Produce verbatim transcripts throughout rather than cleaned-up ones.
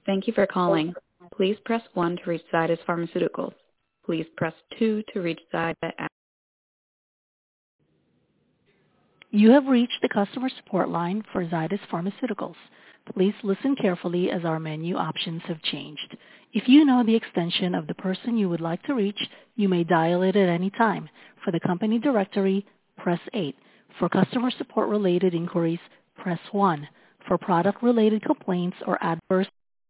Thank you for calling. Please press one to reach Zydus Pharmaceuticals. Please press two to reach Zydus. You have reached the customer support line for Zydus Pharmaceuticals. Please listen carefully as our menu options have changed. If you know the extension of the person you would like to reach, you may dial it at any time. For the company directory, press eight. For customer support related inquiries, press one. For product related complaints or adverse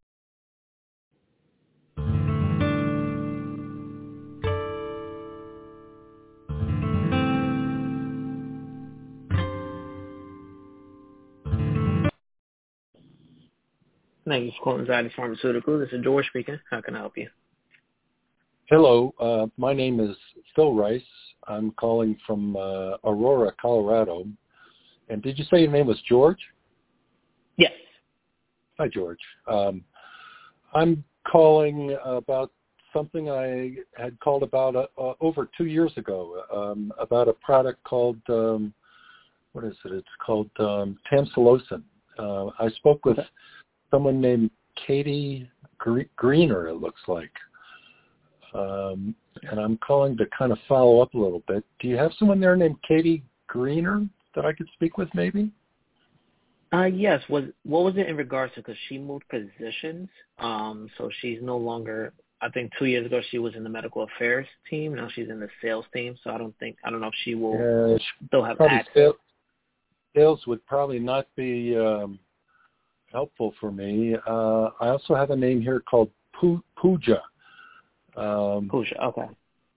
Thank you for calling Zydus Pharmaceuticals. This is George speaking. How can I help you? Hello, uh, my name is Phil Rice. I'm calling from uh, Aurora, Colorado. And did you say your name was George? Yes. Hi, George. Um, I'm calling about something I had called about uh, uh, over two years ago, um, about a product called, um, what is it? It's called um, Tamsulosin. Uh, I spoke with someone named Katie Gre- Greener, it looks like. Um, and I'm calling to kind of follow up a little bit. Do you have someone there named Katie Greener that I could speak with maybe? Uh, yes. Was what was it in regards to? Because she moved positions, um, so she's no longer. I think two years ago she was in the medical affairs team. Now she's in the sales team. So I don't think I don't know if she will Yeah, she still have probably access. Sales, sales would probably not be um, helpful for me. Uh, I also have a name here called Pu- Pooja. Um, Pooja. Okay.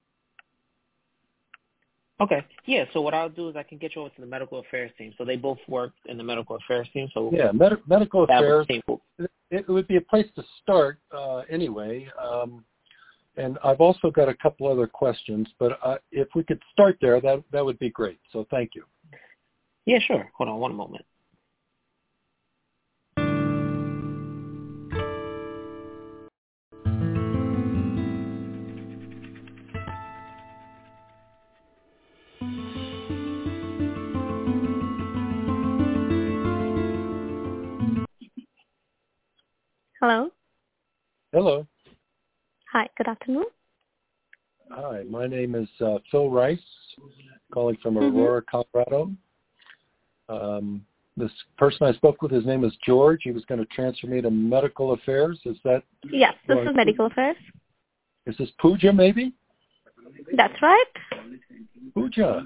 Okay. Yeah. So what I'll do is I can get you over to the medical affairs team. So they both work in the medical affairs team. So yeah, med- medical that affairs. would It, it would be a place to start uh, anyway. Um, and I've also got a couple other questions, but uh, if we could start there, that that would be great. So thank you. Yeah. Sure. Hold on one moment. Hello. Hello. Hi. Good afternoon. Hi, my name is uh, Phil Rice, calling from Mm-hmm. Aurora, Colorado. Um, this person I spoke with, his name is George. He was going to transfer me to medical affairs. Is that? Yes, this Well, is medical affairs. Is this Pooja, maybe? That's right. Pooja.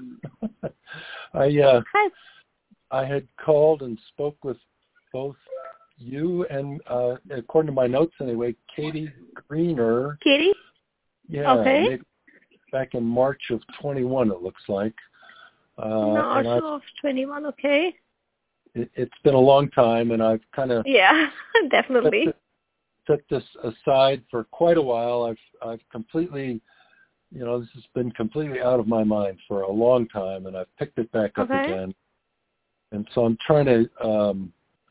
I uh, Hi. I had called and spoke with both you and, uh, according to my notes anyway, Katie Greener. Katie? Yeah, Okay. maybe back in March of twenty-one, it looks like. Uh, No, and I, of twenty-one. Okay. it, it's been a long time, and I've kind of Yeah, definitely. set, set this aside for quite a while. I've I've completely, you know, this has been completely out of my mind for a long time, and I've picked it back up Okay. again. And so I'm trying to um,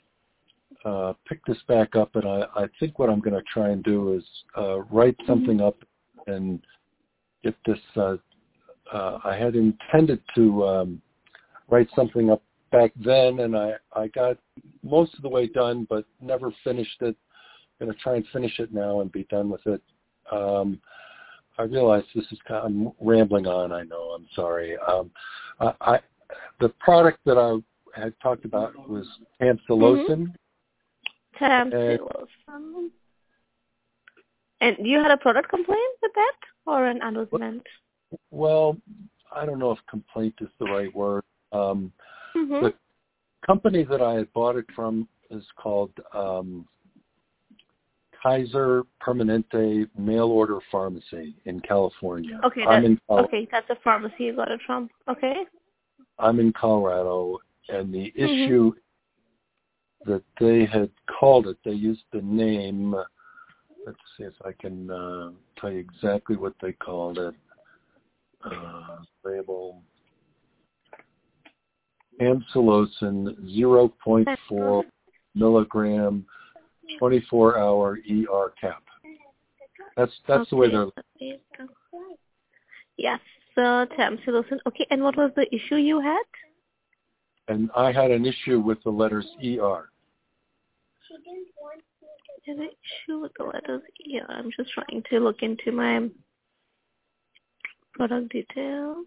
uh, pick this back up, and I, I think what I'm going to try and do is uh, write something up and get this. Uh, uh, I had intended to um, write something up back then, and I, I got most of the way done, but never finished it. I'm going to try and finish it now and be done with it. Um, I realize this is kind of, I'm rambling on. I know. I'm sorry. Um, I, I the product that I had talked about was Tamsulosin. Tamsulosin. And you had a product complaint with that or an endorsement? Well, I don't know if complaint is the right word. Um, Mm-hmm. the company that I had bought it from is called um, Kaiser Permanente Mail Order Pharmacy in California. Okay, I'm that, in Col- okay, that's a pharmacy you got it from. Okay. I'm in Colorado, and the Mm-hmm. issue that they had called it, they used the name. Let's see if I can uh, tell you exactly what they called it. Uh, label Tamsulosin zero point four milligram twenty-four hour E R cap. That's that's okay. the way they're. Yes, so Tamsulosin. Okay, and what was the issue you had? And I had an issue with the letters E R. There's an issue with the letters. Yeah, I'm just trying to look into my product details.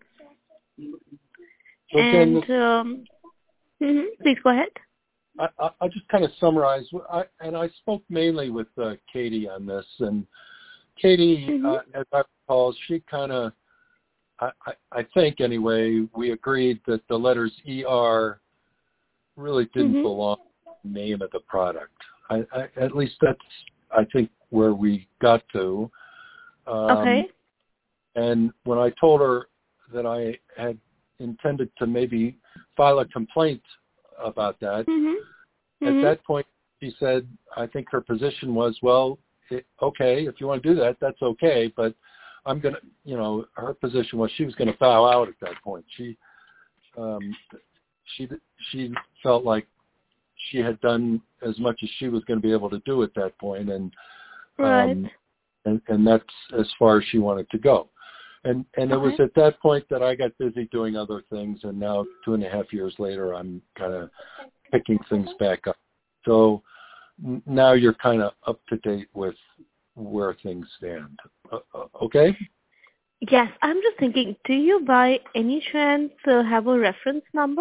So again, And um, mhm, please go ahead. I, I, I'll just kind of summarize. I, and I spoke mainly with uh, Katie on this, and Katie, Mm-hmm. uh, as I recall, she kind of, I, I, I think anyway, we agreed that the letters E R really didn't Mm-hmm. belong in the name of the product. I, I, at least that's, I think, where we got to. Um, Okay. And when I told her that I had intended to maybe file a complaint about that, Mm-hmm. at Mm-hmm. that point she said, I think her position was, well, it, okay, if you want to do that, that's okay, but I'm going to, you know, her position was she was going to bow out at that point. She, um, she, she felt like she had done as much as she was going to be able to do at that point, and Right. um, and, and that's as far as she wanted to go. And and it was Okay. at that point that I got busy doing other things, and now two and a half years later, I'm kind of picking things back up. So n- now you're kind of up to date with where things stand. Uh, uh, okay? Yes, I'm just thinking, do you by any chance uh, have a reference number?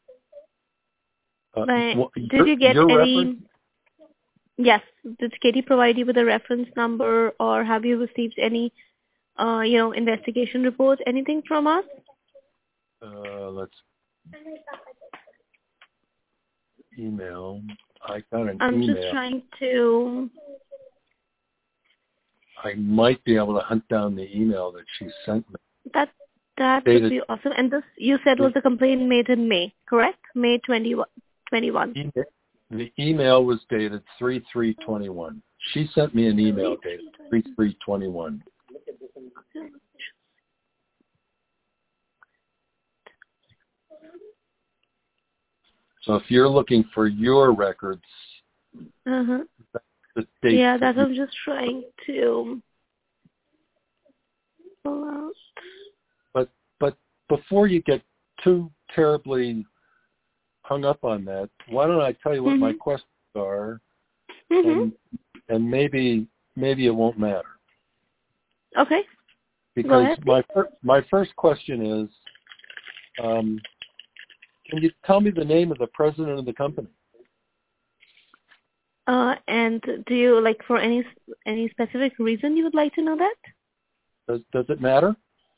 Uh, Like, well, did your, you get your any? reference? Yes. Did Katie provide you with a reference number, or have you received any, uh, you know, investigation report, anything from us? Uh, let's email. I got an I'm just email. trying to. I might be able to hunt down the email that she sent me. That that Dated- would be awesome. And this you said was a complaint made in May, correct? May twenty-one. twenty-one. Email- The email was dated three three twenty-one. She sent me an email dated three three twenty-one. So if you're looking for your records, Uh-huh. the date. Yeah, that I'm just trying to pull out. But but before you get too terribly hung up on that, why don't I tell you what Mm-hmm. my questions are, Mm-hmm. and and maybe maybe it won't matter. Okay. Because ahead, my fir- my first question is, um, can you tell me the name of the president of the company? Uh, and do you like for any any specific reason you would like to know that? Does does it matter?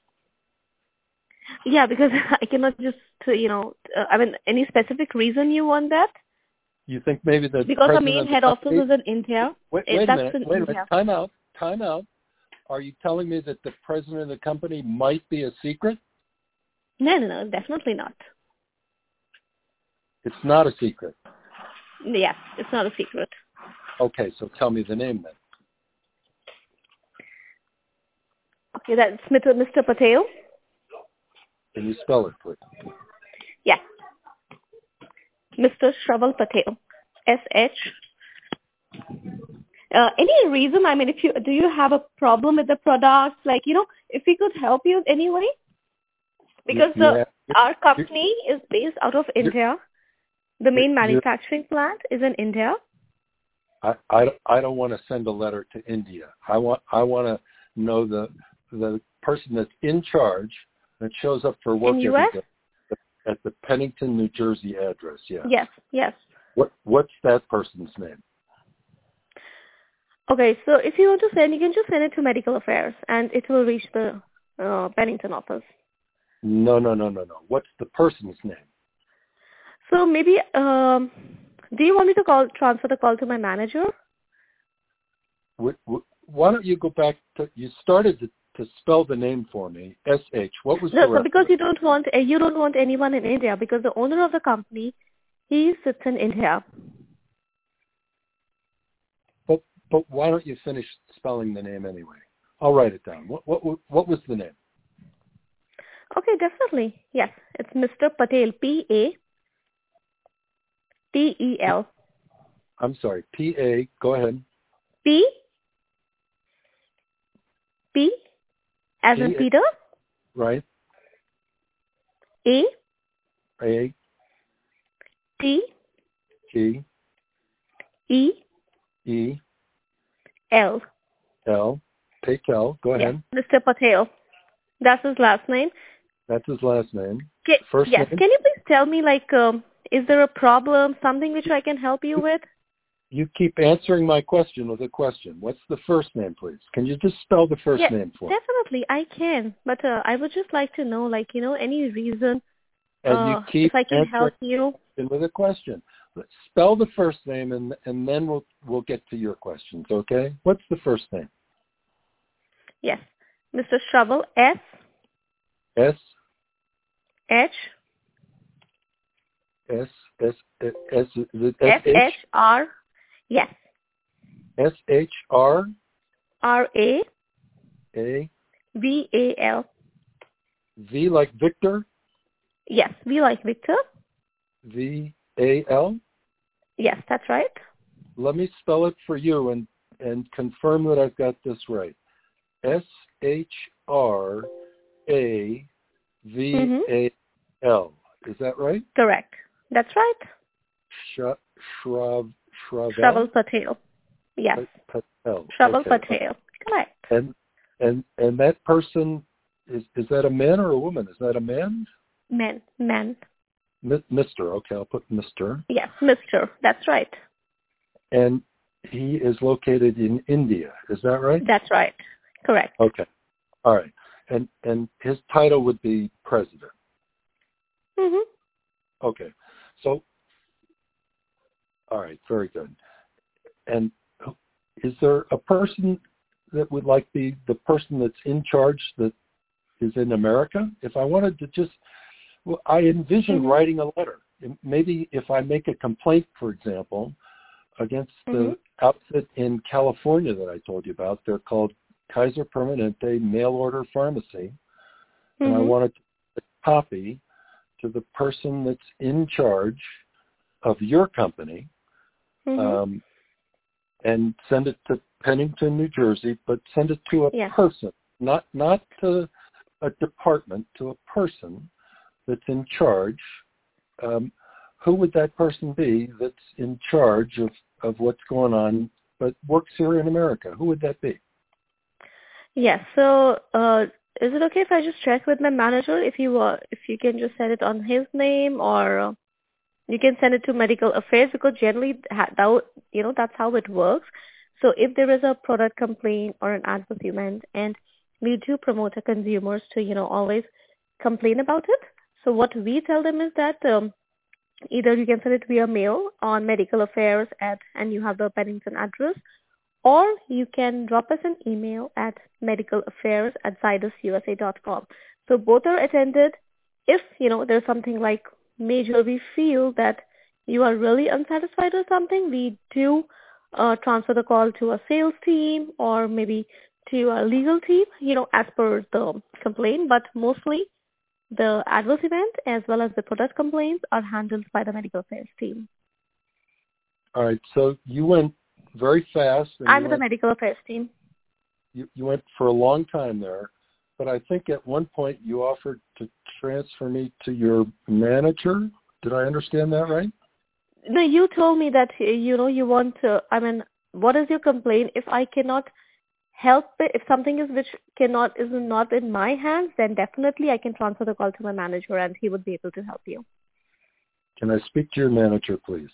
Yeah, because I cannot just uh, you know uh, I mean any specific reason you want that? You think maybe the Because the president main of the head office company- is in India. Wait, It- wait a that's minute. in Wait a India. minute. Time out. Time out. Are you telling me that the president of the company might be a secret? No, no, no, definitely not. It's not a secret. Yeah, it's not a secret. Okay, so tell me the name then. Okay, that's Mister Mister Patel. Can you spell it, please? Yeah. Mister Shraval Patel. S H. Uh, any reason? I mean, if you do you have a problem with the product? Like, you know, if we could help you in any way, because You- you the have- our company is based out of India. The main you- manufacturing plant is in India. I, I, don't- I don't want to send a letter to India. I want I want to know the the person that's in charge that shows up for work In every U S? day at the Pennington, New Jersey address. Yeah. Yes, yes. What what's that person's name? Okay, so if you want to send, you can just send it to Medical Affairs, and it will reach the uh, Pennington office. No, no, no, no, no. What's the person's name? So maybe, um, do you want me to call transfer the call to my manager? Wh- wh- Why don't you go back to, you started to, to spell the name for me, S H. What was No, the so rest because of you it? don't want uh, you don't want anyone in India, because the owner of the company, he sits in India. But, but why don't you finish spelling the name anyway? I'll write it down. What, what, what was the name? Okay, definitely. Yes, it's Mister Patel. P A T E L. I'm sorry, P A, go ahead. P P as in P A Peter. Right? A A, T T, E E L. L. Patel. Go Yes, ahead. Mister Patel. That's his last name. That's his last name. Ca First yes. name? Can you please tell me, like, um, is there a problem, something which I can help you with? You keep answering my question with a question. What's the first name, please? Can you just spell the first Yes, name for me? definitely, I can. But uh, I would just like to know, like, you know, any reason And uh, you keep if I can help answering you. with a question. Let's spell the first name, and and then we'll we'll get to your questions. Okay? What's the first name? Yes, Mister Shraval. S S H S S S S is it F S H H R. Yes, S H R R A A V A L. V like Victor. Yes, V like Victor. V A L. Yes, that's right. Let me spell it for you and and confirm that I've got this right. S H R A V A L. Is that right? Correct. That's right. Sh- Shrav Shravel Shraval Patel. Yes. Patel. Shraval Okay. Patel. Correct. And and and that person is is that a man or a woman? Is that a man? Man. Man. M- Mister. Okay, I'll put Mister. Yes, Mister. That's right. And he is located in India. Is that right? That's right. Correct. Okay. All right. And and his title would be president. Mhm. Okay. So, all right. Very good. And is there a person that would like the the person that's in charge that is in America? If I wanted to just, well, I envision mm-hmm. writing a letter. Maybe if I make a complaint, for example, against mm-hmm. the outfit in California that I told you about, they're called Kaiser Permanente Mail Order Pharmacy, mm-hmm. and I wanted to copy to the person that's in charge of your company, mm-hmm. um, and send it to Pennington, New Jersey, but send it to a yeah. person, not not to a department, to a person that's in charge. Um, who would that person be that's in charge of, of what's going on, but works here in America? Who would that be? Yes. So, uh, is it okay if I just check with my manager if you uh, if you can just send it on his name, or uh, you can send it to medical affairs, because generally that, that you know that's how it works. So if there is a product complaint or an advertisement, and we do promote our consumers to you know always complain about it. So what we tell them is that um, either you can send it via mail on medical affairs at, and you have the Pennington address, or you can drop us an email at medicalaffairs at zydususa dot com. So both are attended. If, you know, there's something like major, we feel that you are really unsatisfied with something, we do uh, transfer the call to a sales team or maybe to a legal team, you know, as per the complaint. But mostly the adverse event as well as the product complaints are handled by the medical affairs team. All right. So you went very fast. And I'm you the went, medical affairs team. You, you went for a long time there, but I think at one point you offered to transfer me to your manager. Did I understand that right? No, you told me that, you know, you want to, I mean, what is your complaint? If I cannot help it, if something is which cannot, is not in my hands, then definitely I can transfer the call to my manager and he would be able to help you. Can I speak to your manager, please?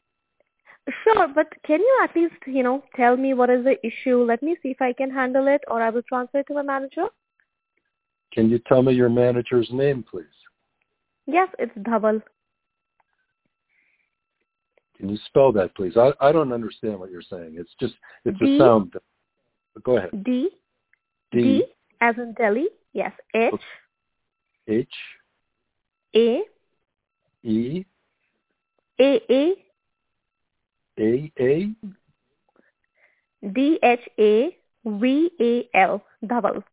Sure, but can you at least, you know, tell me what is the issue? Let me see if I can handle it, or I will transfer it to my manager. Can you tell me your manager's name, please? Yes, it's Dhaval. Can you spell that, please? I, I don't understand what you're saying. It's just, it's D, a sound. But go ahead. D, D, D, as in Delhi. Yes, H, H, A, E, A, A, A, A, D, H, A, V, A, L. Dhaval.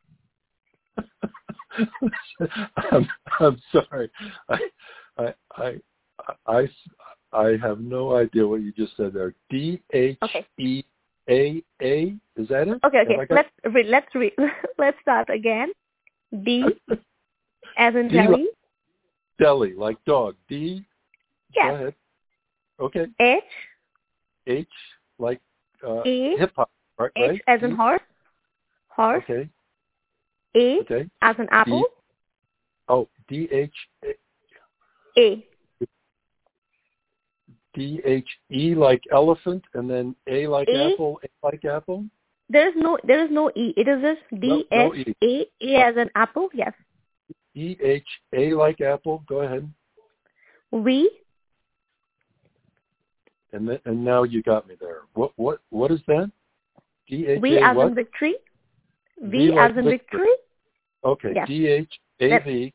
I'm, I'm sorry. I, I, I, I, I have no idea what you just said there. D H E A A. Is that it? Okay, okay. Got... Let's re- let's re- let's start again. D, as in D Delhi. Like Delhi, like dog. D. Yes. Go ahead. Okay. H. H like uh, A. hip hop, right? H right? as in D? horse. Horse. Okay. A Okay. as in apple. D. Oh, D H A. D H E like elephant, and then A like A. apple, A like apple. There is no there is no E. It is just No, D no H E. A. A as in apple. Yes. E H A like apple. Go ahead. V. And then, and now you got me there. What what what is that? D H V A as what? in victory. V, V as like in victory. victory. Okay. Yes. D H A V.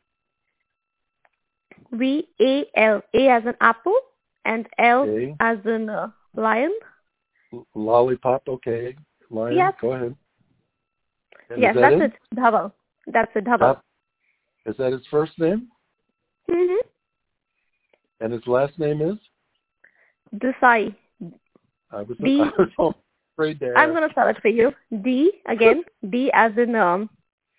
V A L. A as in apple and L A. as in uh, lion. Lollipop. Okay. Lion. Yes. Go ahead. And Yes, is that that's it? it. Dhaval. That's it. Dhaval. Uh, is that his first name? Mhm. And his last name is? Desai. I was, D. I was almost afraid to ask. I'm gonna spell it for you. D again. D as in um.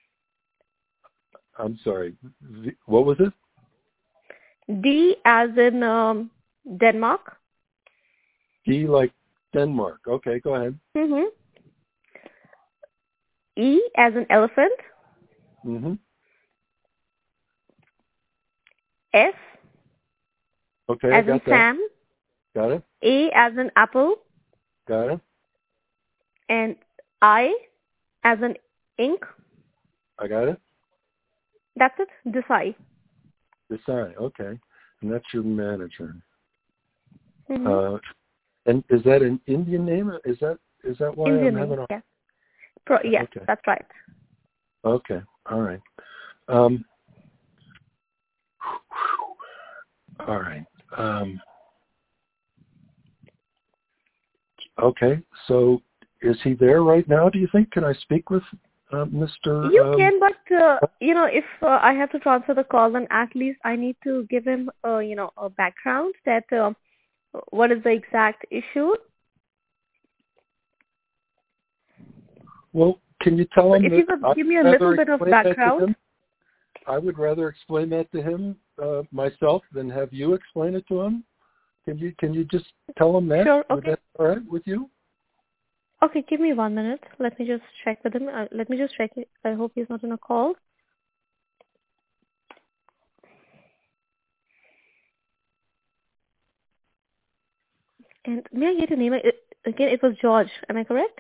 I'm sorry. V, what was it? D as in um Denmark. D like Denmark. Okay, go ahead. Mhm. E as in elephant. Mm-hmm. S Okay, as I got in that. Sam. Got it. A as in apple. Got it. And I as in ink. I got it. That's it. Desai. Desai. Okay. And that's your manager. Mm-hmm. Uh, and is that an Indian name? Is that is that why Indian I'm having name. a... Yes. Pro- yes, Okay. that's right. Okay. All right. Um, all right. Um, okay. So is he there right now, do you think? Can I speak with uh, Mister You Um, can, but uh, you know, if uh, I have to transfer the call, then at least I need to give him, uh, you know, a background that uh, what is the exact issue. well, can you tell him If that you could I'd give me a rather little bit of explain that to background. him? I would rather explain that to him uh, myself than have you explain it to him. Can you can you just tell him that? Sure. Would Okay. that be all right with you? Okay. Give me one minute. Let me just check with him. Uh, let me just check. It. I hope he's not in a call. And may I get your name? It, again, it was George. Am I correct?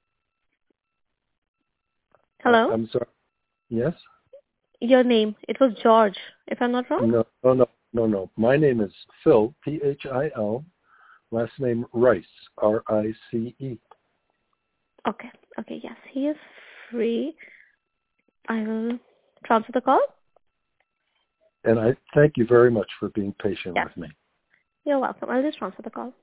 Hello? Uh, I'm sorry. Yes? Your name. It was George, if I'm not wrong? No, no, no, no, no. My name is Phil, P H I L. Last name Rice, R I C E. Okay. Okay, yes. He is free. I will transfer the call. And I thank you very much for being patient Yes. with me. You're welcome. I'll just transfer the call.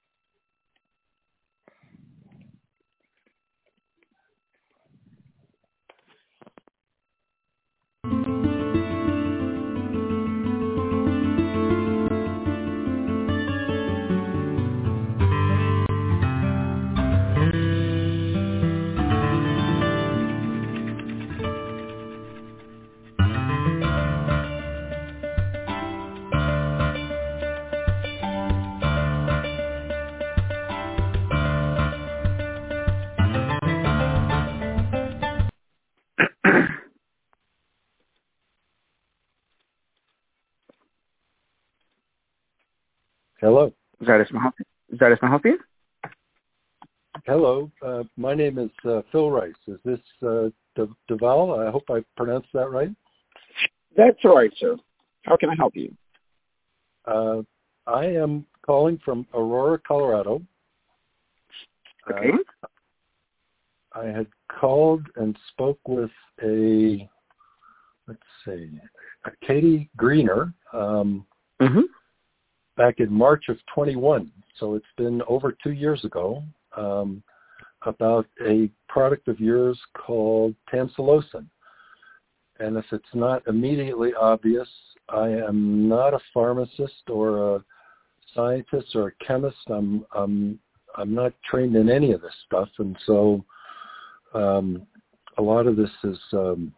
Hello. Zaris Mahathir. Zaris Mahathir? Hello. Uh, my name is uh, Phil Rice. Is this uh, De- Deval? I hope I pronounced that right. That's right, sir. How can I help you? Uh, I am calling from Aurora, Colorado. Okay. Uh, I had called and spoke with a, let's see, a Katie Greener um, Mm-hmm. back in March of twenty-one. So it's been over two years ago um, about a product of yours called Tamsulosin. And if it's not immediately obvious, I am not a pharmacist or a scientist or a chemist. I'm I'm I'm not trained in any of this stuff, and so um, a lot of this is um,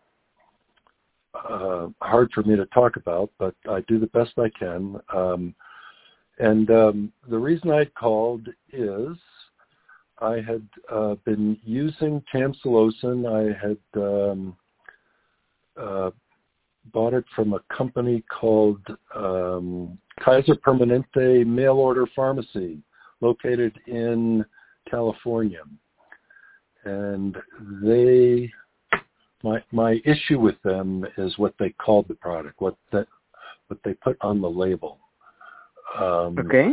uh, hard for me to talk about. But I do the best I can. Um, and um, the reason I called is I had uh, been using Tamsulosin. I had um, uh, bought it from a company called um, Kaiser Permanente Mail Order Pharmacy, located in California. And they, my my issue with them is what they called the product, what that what they put on the label. Um, okay.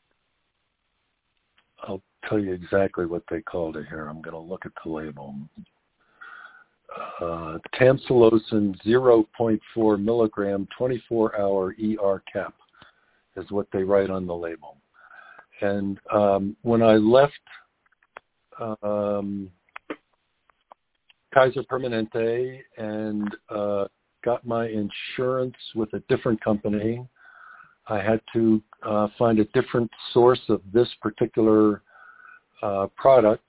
I'll tell you exactly what they called it here. I'm going to look at the label. Uh, Tamsulosin zero point four milligram twenty-four hour E R cap is what they write on the label. And um, when I left um, Kaiser Permanente and uh, got my insurance with a different company, I had to uh, find a different source of this particular uh, product.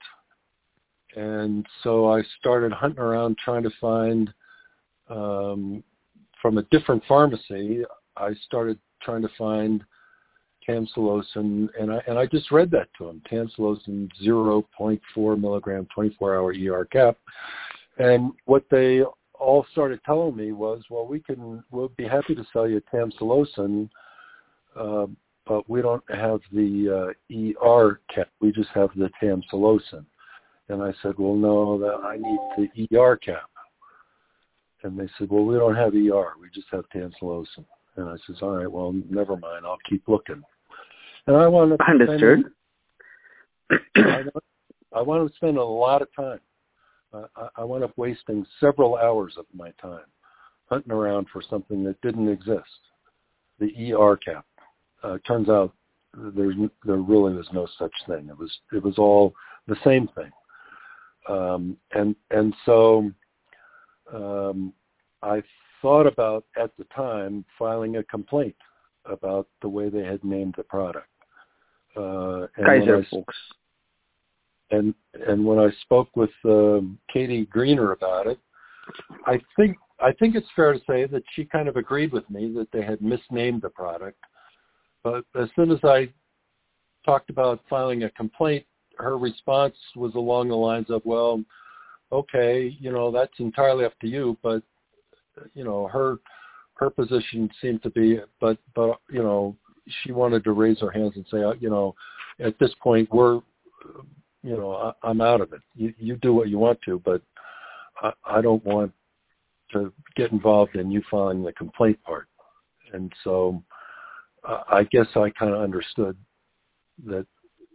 And so I started hunting around trying to find, um, from a different pharmacy, I started trying to find Tamsulosin, and I and I just read that to him, Tamsulosin zero point four milligram twenty-four hour E R cap. And what they all started telling me was, well, we can, we'll be happy to sell you Tamsulosin, uh, but we don't have the uh, E R cap. We just have the Tamsulosin. And I said, well, no, that I need the E R cap. And they said, well, we don't have E R. We just have Tamsulosin. And I said, all right, well, never mind. I'll keep looking. And I want to Understood. Spend, I, I want to spend a lot of time. Uh, I, I wound up wasting several hours of my time hunting around for something that didn't exist, the E R cap. Uh, turns out there's, there really was no such thing. It was it was all the same thing. Um, and and so um, I thought about, at the time, filing a complaint about the way they had named the product. Uh, and Kaiser I, folks. And and when I spoke with um, Katie Greener about it, I think I think it's fair to say that she kind of agreed with me that they had misnamed the product. But as soon as I talked about filing a complaint, her response was along the lines of, well, okay, you know, that's entirely up to you, but, you know, her her position seemed to be, but, but you know, she wanted to raise her hands and say, you know, at this point, we're, you know, I, I'm out of it. You, you do what you want to, but I, I don't want to get involved in you filing the complaint part. And so uh, I guess I kind of understood that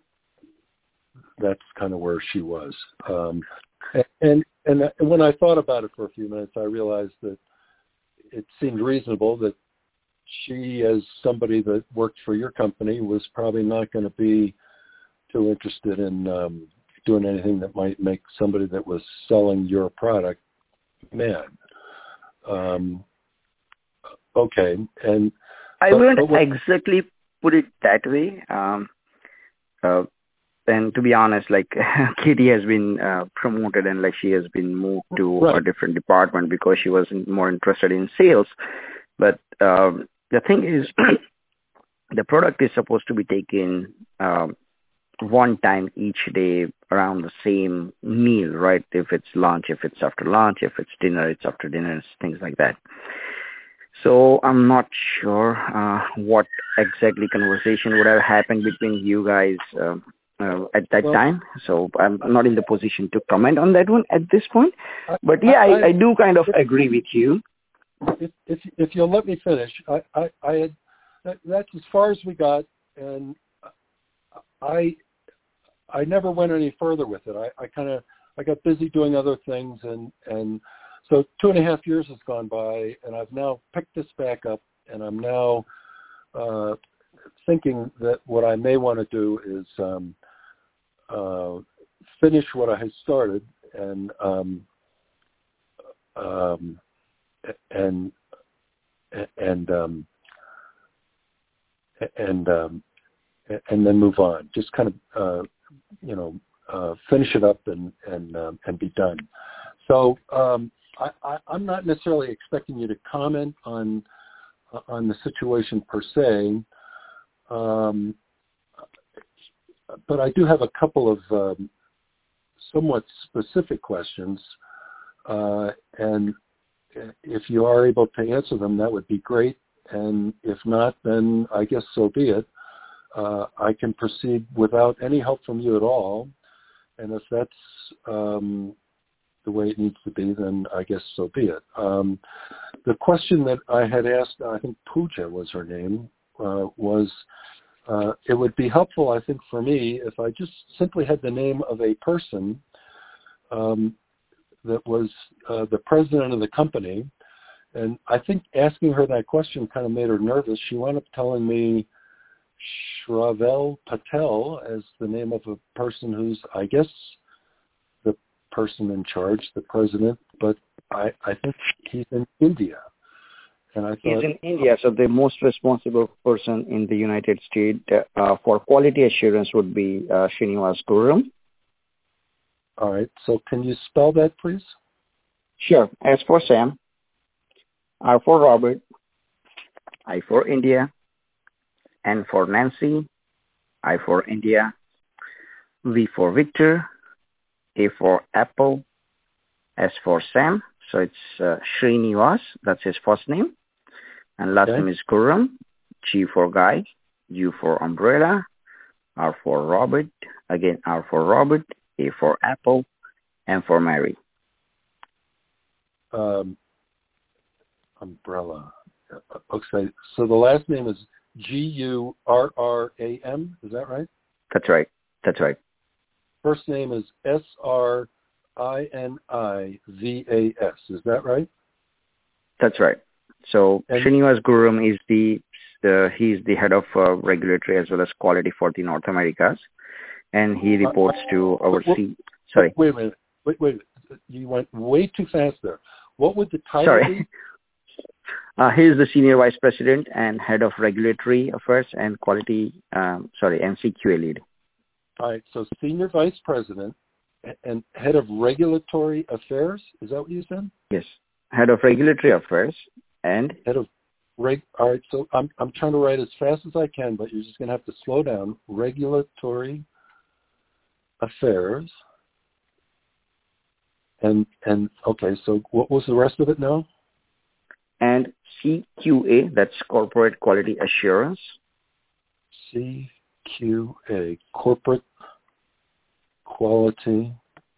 that's kind of where she was. Um, and, and and when I thought about it for a few minutes, I realized that it seemed reasonable that she, as somebody that worked for your company, was probably not going to be too interested in um, doing anything that might make somebody that was selling your product mad. Um, okay, and I but, wouldn't but what, exactly put it that way. Um, uh, and to be honest, like Katie has been uh, promoted and like she has been moved to right. a different department because she was more interested in sales. But um, the thing is, the product is supposed to be taken um, one time each day around the same meal, right? If it's lunch, if it's after lunch, if it's dinner, it's after dinner, things like that. So I'm not sure uh, what exactly conversation would have happened between you guys uh, uh, at that well, time. So I'm not in the position to comment on that one at this point. But yeah, I, I, I do kind of agree with you. If, if if you'll let me finish, I I, I had that, that's as far as we got, and I I never went any further with it. I, I kind of I got busy doing other things, and and so two and a half years has gone by, and I've now picked this back up, and I'm now uh, thinking that what I may want to do is um, uh, finish what I had started, and um, um, and and um, and um, and then move on. Just kind of uh, you know uh, finish it up and and um, and be done. So um, I, I, I'm not necessarily expecting you to comment on on the situation per se. Um, but I do have a couple of um, somewhat specific questions, uh, and if you are able to answer them, that would be great. And if not, then I guess so be it. Uh, I can proceed without any help from you at all. And if that's um, the way it needs to be, then I guess so be it. Um, the question that I had asked, I think Pooja was her name, uh, was uh, it would be helpful, I think, for me if I just simply had the name of a person um, that was uh, the president of the company. And I think asking her that question kind of made her nervous. She wound up telling me Shravel Patel as the name of a person who's, I guess, the person in charge, the president, but I, I think he's in India. And I thought, he's in India, so the most responsible person in the United States uh, for quality assurance would be uh, Srinivas Gurum. All right, so can you spell that, please? Sure. S for Sam, R for Robert, I for India, N for Nancy, I for India, V for Victor, A for Apple, S for Sam, so it's uh, Srinivas, that's his first name, and last Okay. name is Gurum, G for Guy, U for Umbrella, R for Robert, again R for Robert, A for Apple, M for Mary. Um, umbrella. Okay, so the last name is G U R R A M, is that right? That's right, that's right. First name is S R I N I V A S, is that right? That's right. So And- Srinivas Gurum is the, the he's the head of uh, regulatory as well as quality for the North Americas, and he reports to our Wait- C. Sorry, Wait a minute. Wait, wait. You went way too fast there. What would the title sorry. be? Uh, he is the senior vice president and head of regulatory affairs and quality. Um, sorry, and C Q A lead. All right, so senior vice president and head of regulatory affairs. Is that what you said? Yes, head of regulatory affairs and Head of reg. All right, so I'm I'm trying to write as fast as I can, but you're just going to have to slow down. Regulatory affairs. And and okay, so what was the rest of it now? and C Q A, that's corporate quality assurance. C Q A, corporate quality.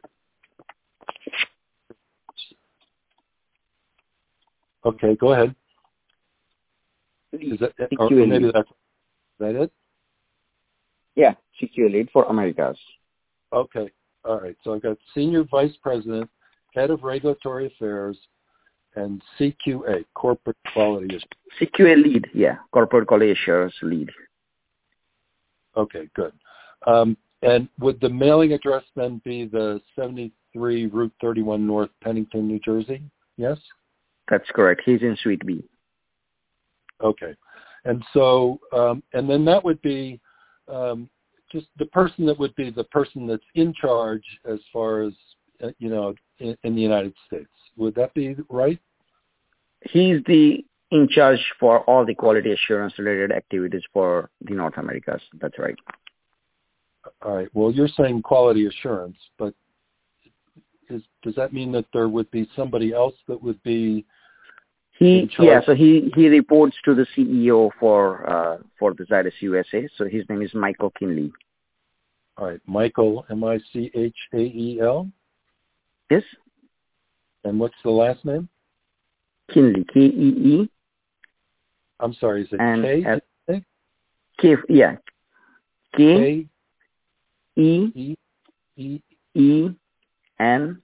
Okay, go ahead. Is that or, C Q A or maybe lead. that's is that it? Yeah, C Q A lead for Americas. Okay. All right. So I've got senior vice president, head of regulatory affairs, and C Q A, corporate quality assurance. C Q A lead, yeah, corporate quality assurance lead. Okay, good. Um, and would the mailing address then be the seventy-three Route thirty-one North, Pennington, New Jersey? Yes? That's correct. He's in Suite B. Okay. And so, um, and then that would be um, just the person that would be the person that's in charge as far as, uh, you know, in, in the United States. Would that be right? He's the in charge for all the quality assurance related activities for the North Americas. That's right. All right. Well, you're saying quality assurance, but is, does that mean that there would be somebody else that would be He in charge? yeah, so he, he reports to the C E O for uh, for the Zydus U S A. So his name is Michael Kinley. All right. Michael, M I C H A E L. Yes? And what's the last name? Kinley, K E E. I'm sorry, is it And K? at- did you say? K yeah. K K E E E E N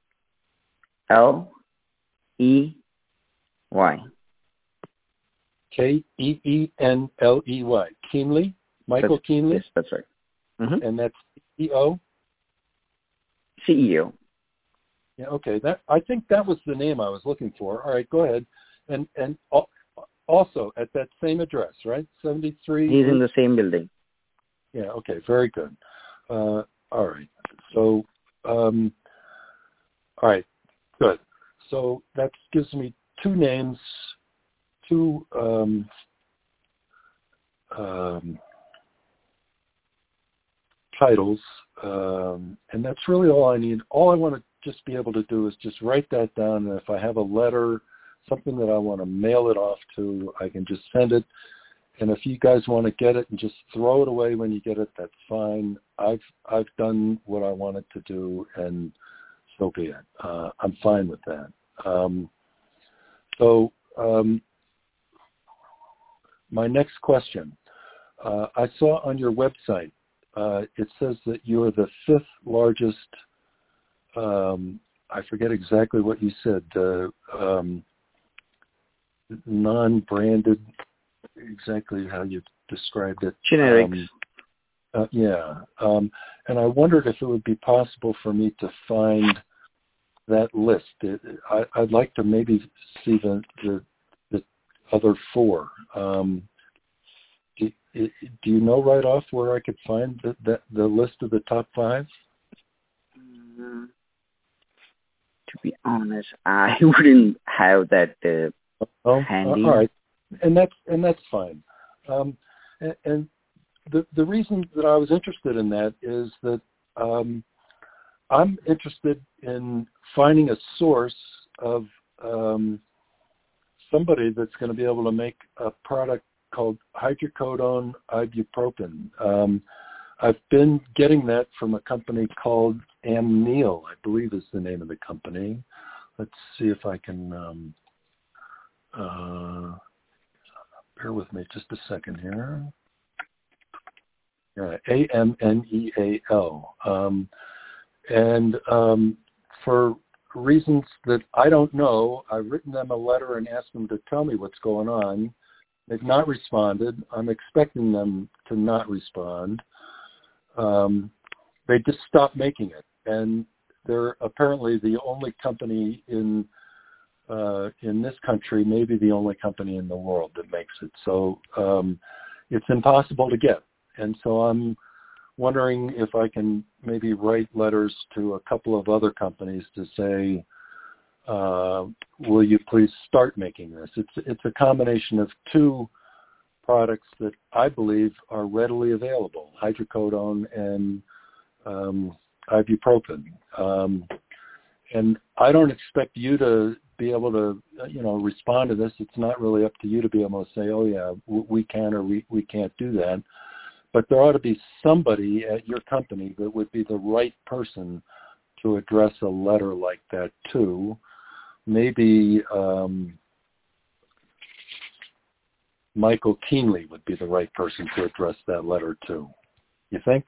L E Y. K E E N L E Y. Keenly? Michael That's, Keenly? Yes, that's right. Mm-hmm. And that's C E O? C E O. Yeah, okay. That I think that was the name I was looking for. All right, go ahead. And and al- also at that same address, right? seventy-three. He's in the same building. Yeah, okay, very good. Uh, all right. So, um, all right, good. So that gives me two names, two um, um, titles, um, and that's really all I need. All I want to just be able to do is just write that down, and if I have a letter, something that I want to mail it off to, I can just send it. And if you guys want to get it and just throw it away when you get it, that's fine. I've I've done what I wanted to do, and so be it. Uh, I'm fine with that. Um, so um, my next question. Uh, I saw on your website, uh, it says that you are the fifth largest, um, I forget exactly what you said, uh, um, non-branded, exactly how you described it. Generics. Um, uh, yeah. Um, and I wondered if it would be possible for me to find that list. It, I, I'd like to maybe see the, the, the other four. Um, do, do you know right off where I could find the, the, the list of the top five? Mm, to be honest, I wouldn't have that uh, oh, handy. Uh, all right. And that's and that's fine. Um, and, and the the reason that I was interested in that is that um, I'm interested in finding a source of um, somebody that's going to be able to make a product called hydrocodone ibuprofen. Um, I've been getting that from a company called Amneal, I believe is the name of the company. Let's see if I can. Um, uh, Bear with me just a second here. Yeah, A M N E A L. Um, and um, for reasons that I don't know, I've written them a letter and asked them to tell me what's going on. They've not responded. I'm expecting them to not respond. Um, they just stopped making it. And they're apparently the only company in Uh, in this country, maybe the only company in the world that makes it. So um, it's impossible to get. And so I'm wondering if I can maybe write letters to a couple of other companies to say, uh, will you please start making this? It's, it's a combination of two products that I believe are readily available, hydrocodone and um, ibuprofen. Um, and I don't expect you to be able to, you know, respond to this. It's not really up to you to be able to say, oh, yeah, we can or we, we can't do that. But there ought to be somebody at your company that would be the right person to address a letter like that to. Maybe um, Michael Keenly would be the right person to address that letter to. You think?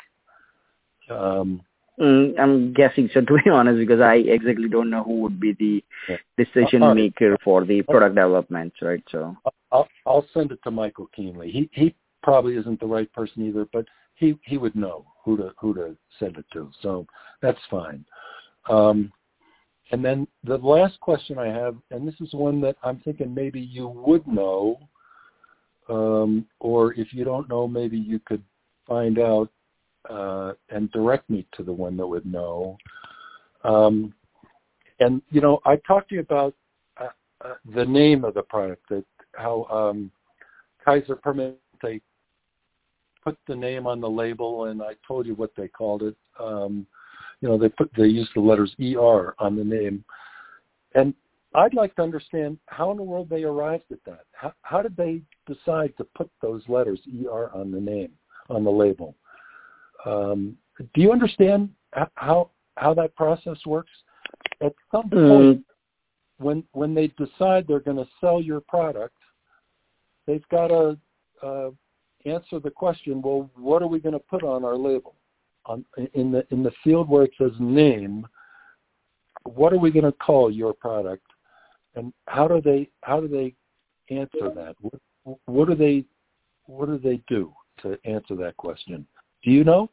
Um Mm, I'm guessing so, to be honest, because I exactly don't know who would be the yeah. decision right. maker for the product development, right? So I'll, I'll send it to Michael Keenly. He he probably isn't the right person either, but he, he would know who to who to send it to. So that's fine. Um, and then the last question I have, and this is one that I'm thinking maybe you would know, um, or if you don't know, maybe you could find out. Uh, and direct me to the one that would know. Um, and, you know, I talked to you about uh, uh, the name of the product, that how um, Kaiser Permanente put the name on the label, and I told you what they called it. Um, you know, they put they used the letters E R on the name. And I'd like to understand how in the world they arrived at that. How, how did they decide to put those letters E R on the name, on the label? Um, do you understand how how that process works? At some point, mm. when when they decide they're going to sell your product, they've got to uh, answer the question. Well, what are we going to put on our label? On in the in the field where it says name, what are we going to call your product? And how do they how do they answer that? What, what do they what do they do to answer that question? Do you know?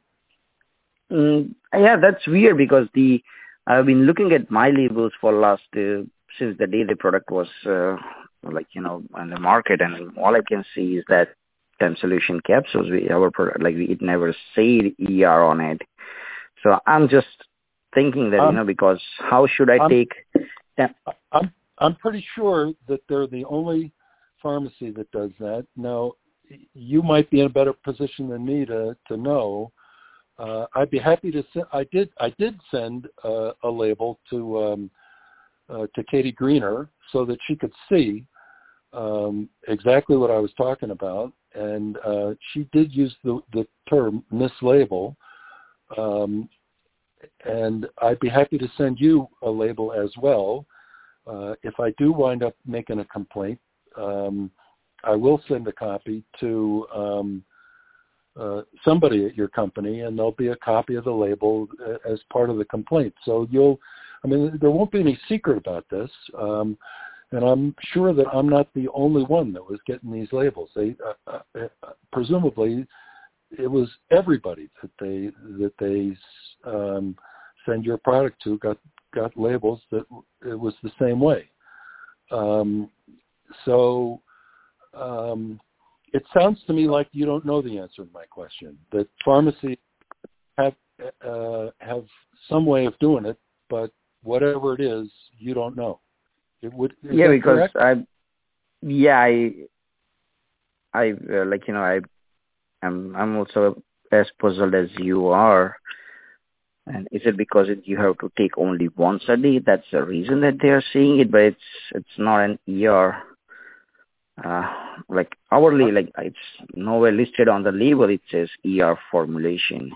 Mm, yeah, that's weird because the I've been looking at my labels for last uh, since the day the product was uh, like you know on the market, and all I can see is that Time Solution capsules. We our product like we, it never said E R on it. So I'm just thinking that um, you know because how should I I'm, take? Yeah. I'm I'm pretty sure that they're the only pharmacy that does that. Now, you might be in a better position than me to to know. Uh, I'd be happy to send. I did. I did send uh, a label to um, uh, to Katie Greener so that she could see um, exactly what I was talking about, and uh, she did use the the term mislabel. Um, and I'd be happy to send you a label as well. Uh, if I do wind up making a complaint, um, I will send a copy to um, uh, somebody at your company, and there'll be a copy of the label as part of the complaint. So you'll, I mean, there won't be any secret about this, um, and I'm sure that I'm not the only one that was getting these labels. They, uh, uh, presumably, it was everybody that they that they um, send your product to got got labels that it was the same way. Um, so um, it sounds to me like you don't know the answer to my question. That pharmacies have uh, have some way of doing it, but whatever it is, you don't know. It would is yeah that because correct? I yeah I I uh, like you know I. I'm I'm also as puzzled as you are. And is it because it, you have to take only once a day? That's the reason that they are saying it, but it's it's not an E R. Uh, like hourly, like it's nowhere listed on the label. It says E R formulation.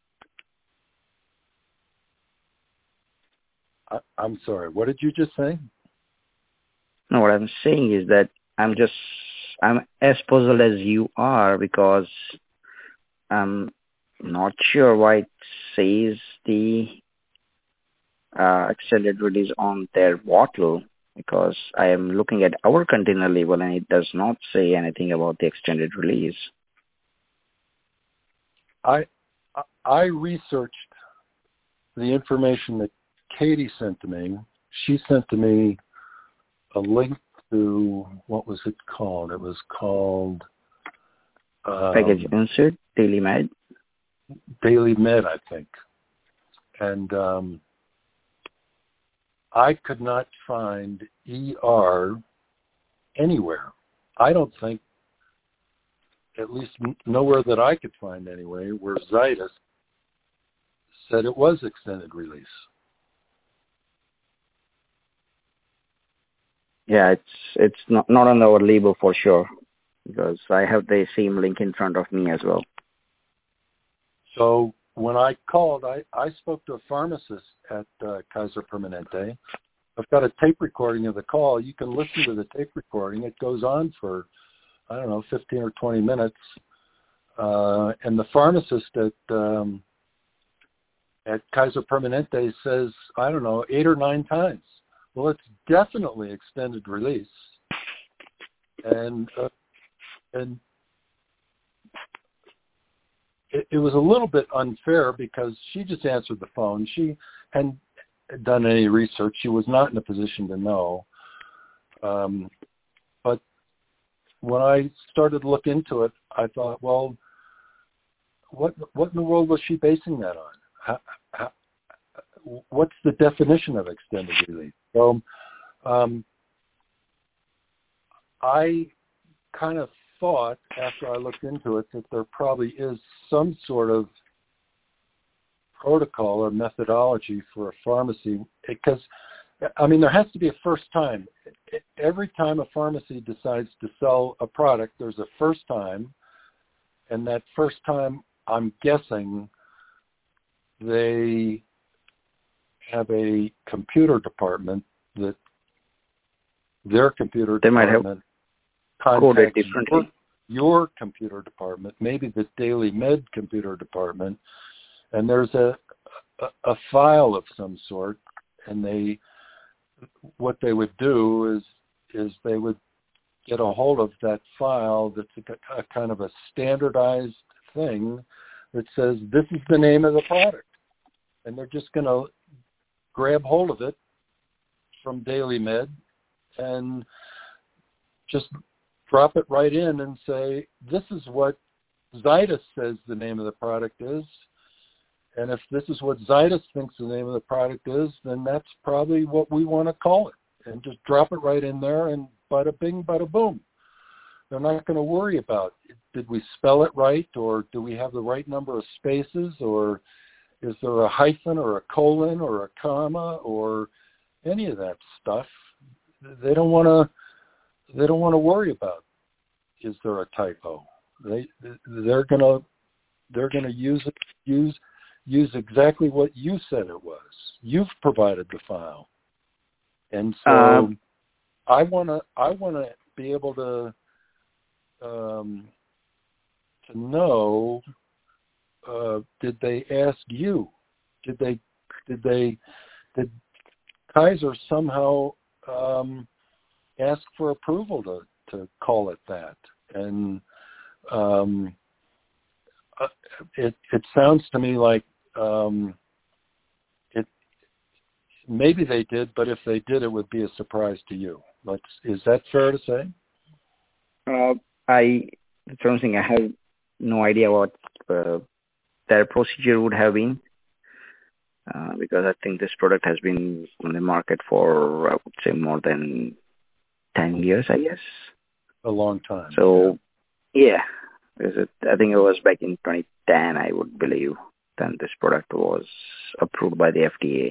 I, I'm sorry. What did you just say? No, what I'm saying is that I'm just I'm as puzzled as you are because I'm not sure why it says the uh, extended release on their bottle, because I am looking at our container label and it does not say anything about the extended release. I I researched the information that Katie sent to me. She sent to me a link to, what was it called? It was called um, Package insert, Daily Med. Daily Med, I think. And um, I could not find E R anywhere. I don't think, at least nowhere that I could find anyway, where Zydis said it was extended release. Yeah, it's it's not not on our label for sure, because I have the same link in front of me as well. So when I called, I, I spoke to a pharmacist at uh, Kaiser Permanente. I've got a tape recording of the call. You can listen to the tape recording. It goes on for, I don't know, fifteen or twenty minutes. Uh, and the pharmacist at um, at Kaiser Permanente says, I don't know, eight or nine times. Well, it's definitely extended release. And uh, and it, it was a little bit unfair because she just answered the phone. She hadn't done any research. She was not in a position to know. Um, but when I started to look into it, I thought, well, what what in the world was she basing that on? How, how, what's the definition of extended release? So um, I kind of thought, after I looked into it, that there probably is some sort of protocol or methodology for a pharmacy, because, I mean, there has to be a first time. Every time a pharmacy decides to sell a product, there's a first time, and that first time, I'm guessing, they have a computer department that their computer they might department have coded contacts differently. your, your computer department, maybe the Daily Med computer department, and there's a, a a file of some sort, and they what they would do is is they would get a hold of that file that's a, a kind of a standardized thing that says this is the name of the product, and they're just going to grab hold of it from Daily Med and just drop it right in and say, this is what Zydis says the name of the product is, and if this is what Zydis thinks the name of the product is, then that's probably what we want to call it, and just drop it right in there and bada bing, bada boom. they're not going to worry about, did we spell it right, or do we have the right number of spaces, or is there a hyphen or a colon or a comma or any of that stuff. They don't want to. They don't want to worry about, is there a typo? They they're gonna they're gonna use it, use use exactly what you said it was. You've provided the file, and so um, I wanna I wanna be able to um, to know. Uh, did they ask you? Did they did they did Kaiser somehow um, ask for approval to, to call it that? And um, it it sounds to me like um, it maybe they did, but if they did, it would be a surprise to you. Let's, is that fair to say? Uh, I don't think I have no idea what uh, their procedure would have been, uh, because I think this product has been on the market for, I would say, more than ten years, I guess. A long time. So, yeah, yeah it, I think it was back in twenty ten, I would believe, then this product was approved by the F D A.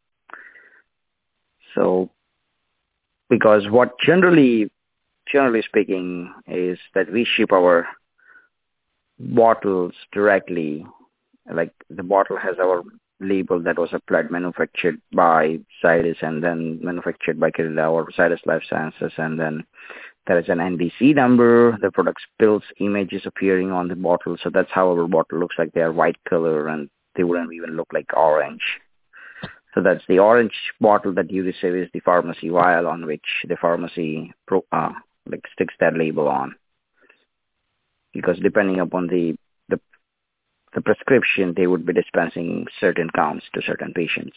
So, because what generally, generally speaking, is that we ship our bottles directly. Like the bottle has our label that was applied, manufactured by Zydus and then manufactured by Kyrile or Zydus Life Sciences, and then there is an N D C number, the product spills images appearing on the bottle, so that's how our bottle looks like. They are white color and they wouldn't even look like orange. So that's the orange bottle that you receive is the pharmacy vial on which the pharmacy pro, uh, like sticks that label on. Because depending upon the, the the prescription, they would be dispensing certain counts to certain patients.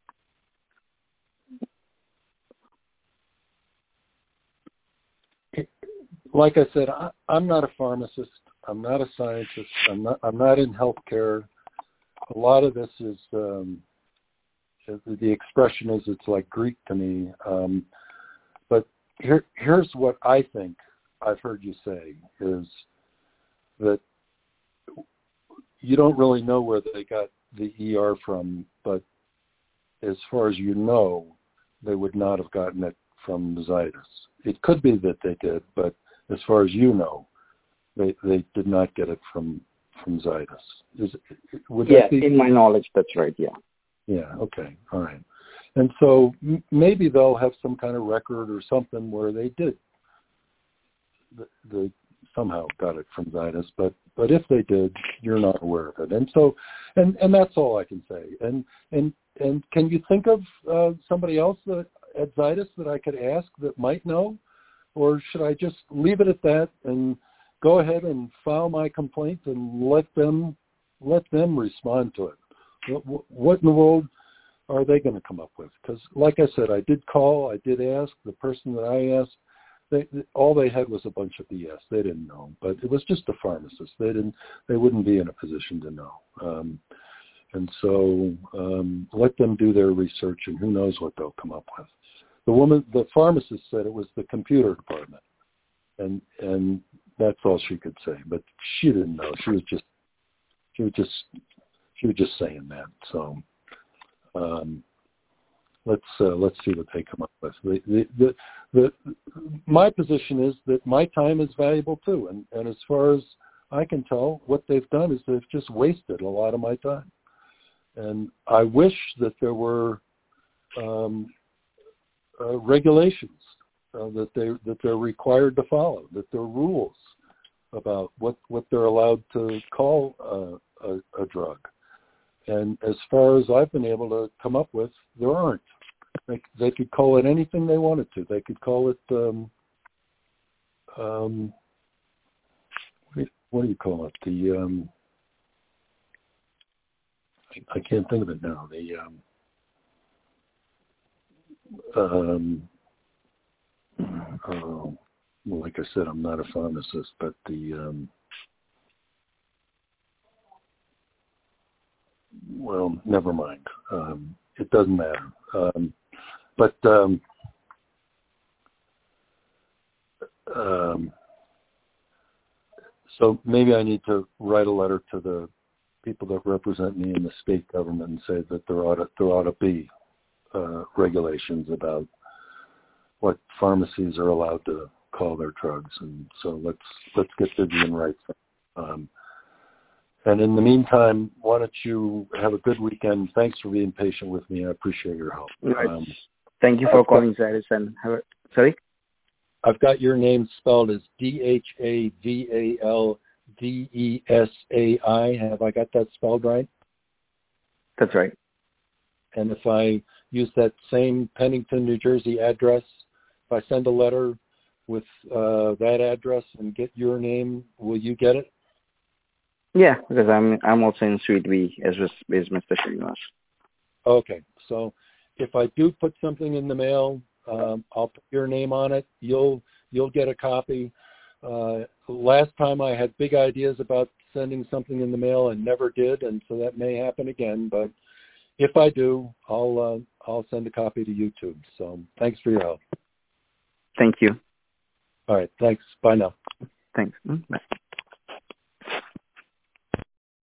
Like I said, I, I'm not a pharmacist. I'm not a scientist. I'm not. I'm not in healthcare. A lot of this is um, the expression is it's like Greek to me. Um, but here, here's what I think I've heard you say is that you don't really know where they got the E R from, but as far as you know, they would not have gotten it from Zydus. It could be that they did, but as far as you know, they they did not get it from from Zydus. Is would yeah, that be? In my knowledge, that's right. Yeah. Yeah. Okay. All right. And so m- maybe they'll have some kind of record or something where they did. The, the somehow got it from Zydus, but but if they did, you're not aware of it. And so, and and that's all I can say. And and and can you think of uh, somebody else that, at Zydus that I could ask that might know, or should I just leave it at that and go ahead and file my complaint and let them let them respond to it? What, what in the world are they going to come up with? Because, like I said, I did call, I did ask the person that I asked. They, all they had was a bunch of B S. They didn't know, but it was just a pharmacist. They didn't. They wouldn't be in a position to know. Um, and so um, let them do their research, and who knows what they'll come up with. The woman, the pharmacist, said it was the computer department, and and that's all she could say. But she didn't know. She was just she was just she was just saying that. So. Um, Let's uh, let's see what they come up with. The, the, the, the, my position is that my time is valuable too, and, and as far as I can tell, what they've done is they've just wasted a lot of my time. And I wish that there were um, uh, regulations uh, that they that they're required to follow, that there are rules about what, what they're allowed to call uh, a, a drug. And as far as I've been able to come up with, there aren't. They, they could call it anything they wanted to. They could call it, um, um, what, do you, what do you call it? The, um, I, I can't think of it now. The, um, um, uh, well, like I said, I'm not a pharmacist, but the, um, well, never mind. Um, it doesn't matter. Um, but um, um, So maybe I need to write a letter to the people that represent me in the state government and say that there ought to, there ought to be uh, regulations about what pharmacies are allowed to call their drugs. And so let's let's get busy and write something. Um, and in the meantime, why don't you have a good weekend? Thanks for being patient with me. I appreciate your help. Right. Um, Thank you for calling, Zydus. And have a, sorry? I've got your name spelled as D H A V A L D E S A I. Have I got that spelled right? That's right. And if I use that same Pennington, New Jersey address, if I send a letter with uh, that address and get your name, will you get it? Yeah, because I'm I'm also in Suite B as was is Mister Srinivas. Okay, so if I do put something in the mail, um, I'll put your name on it. You'll you'll get a copy. Uh, last time I had big ideas about sending something in the mail and never did, and so that may happen again. But if I do, I'll uh, I'll send a copy to YouTube. So thanks for your help. Thank you. All right, thanks. Bye now. Thanks. Bye.